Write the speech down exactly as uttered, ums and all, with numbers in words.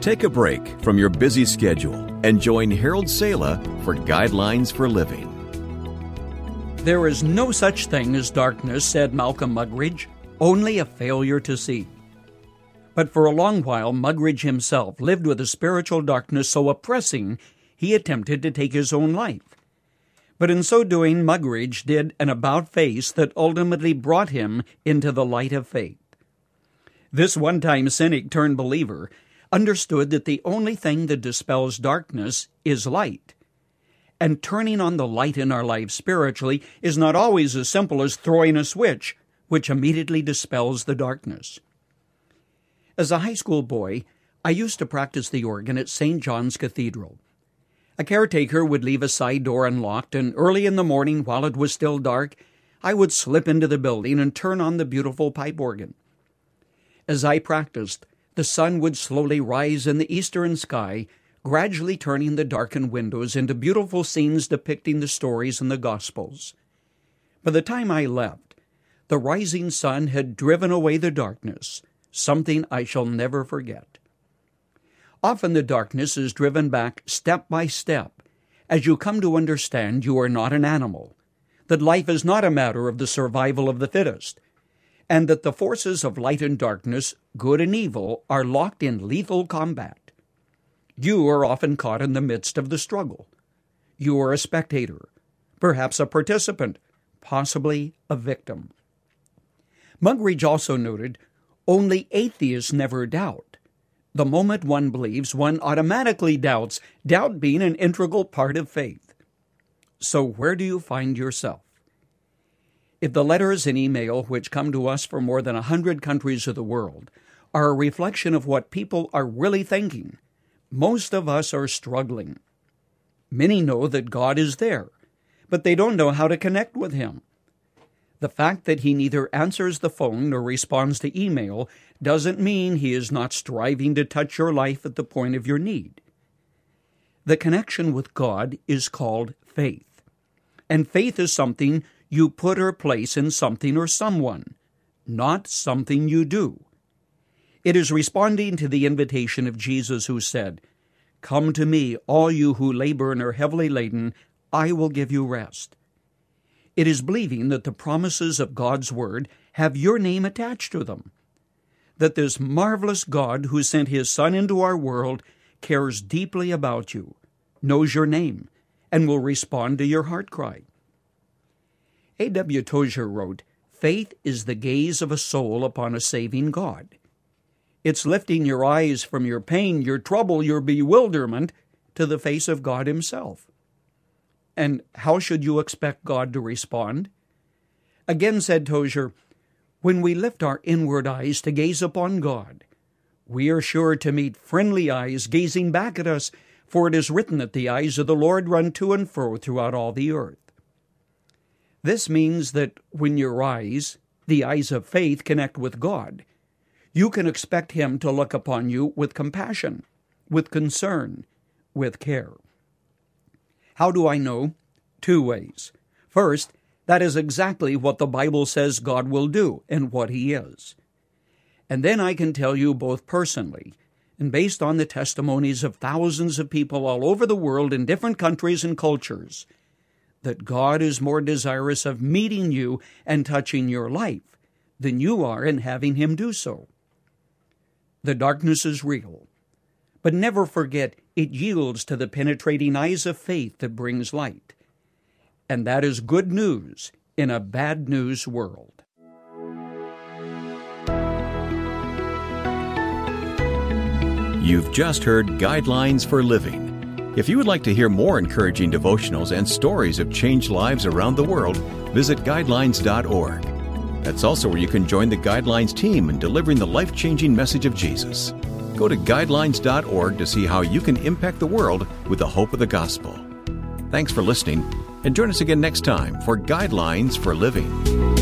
Take a break from your busy schedule and join Harold Sala for Guidelines for Living. There is no such thing as darkness, said Malcolm Muggeridge, only a failure to see. But for a long while, Muggeridge himself lived with a spiritual darkness so oppressing he attempted to take his own life. But in so doing, Muggeridge did an about-face that ultimately brought him into the light of faith. This one-time cynic turned believer understood that the only thing that dispels darkness is light. And turning on the light in our lives spiritually is not always as simple as throwing a switch, which immediately dispels the darkness. As a high school boy, I used to practice the organ at Saint John's Cathedral. A caretaker would leave a side door unlocked, and early in the morning, while it was still dark, I would slip into the building and turn on the beautiful pipe organ. As I practiced, the sun would slowly rise in the eastern sky, gradually turning the darkened windows into beautiful scenes depicting the stories in the Gospels. By the time I left, the rising sun had driven away the darkness, something I shall never forget. Often the darkness is driven back step by step as you come to understand you are not an animal, that life is not a matter of the survival of the fittest, and that the forces of light and darkness, good and evil, are locked in lethal combat. You are often caught in the midst of the struggle. You are a spectator, perhaps a participant, possibly a victim. Muggeridge also noted, only atheists never doubt. The moment one believes, one automatically doubts, doubt being an integral part of faith. So where do you find yourself? If the letters and email which come to us from more than a hundred countries of the world are a reflection of what people are really thinking, most of us are struggling. Many know that God is there, but they don't know how to connect with Him. The fact that He neither answers the phone nor responds to email doesn't mean He is not striving to touch your life at the point of your need. The connection with God is called faith, and faith is something you put or place in something or someone, not something you do. It is responding to the invitation of Jesus who said, "Come to me, all you who labor and are heavily laden, I will give you rest." It is believing that the promises of God's Word have your name attached to them, that this marvelous God who sent His Son into our world cares deeply about you, knows your name, and will respond to your heart cry. A W Tozer wrote, "Faith is the gaze of a soul upon a saving God. It's lifting your eyes from your pain, your trouble, your bewilderment to the face of God Himself." And how should you expect God to respond? Again said Tozer, "When we lift our inward eyes to gaze upon God, we are sure to meet friendly eyes gazing back at us, for it is written that the eyes of the Lord run to and fro throughout all the earth." This means that when your eyes, the eyes of faith, connect with God, you can expect Him to look upon you with compassion, with concern, with care. How do I know? Two ways. First, that is exactly what the Bible says God will do and what He is. And then I can tell you both personally, and based on the testimonies of thousands of people all over the world in different countries and cultures, that God is more desirous of meeting you and touching your life than you are in having Him do so. The darkness is real, but never forget it yields to the penetrating eyes of faith that brings light. And that is good news in a bad news world. You've just heard Guidelines for Living. If you would like to hear more encouraging devotionals and stories of changed lives around the world, visit guidelines dot org. That's also where you can join the Guidelines team in delivering the life-changing message of Jesus. Go to guidelines dot org to see how you can impact the world with the hope of the gospel. Thanks for listening, and join us again next time for Guidelines for Living.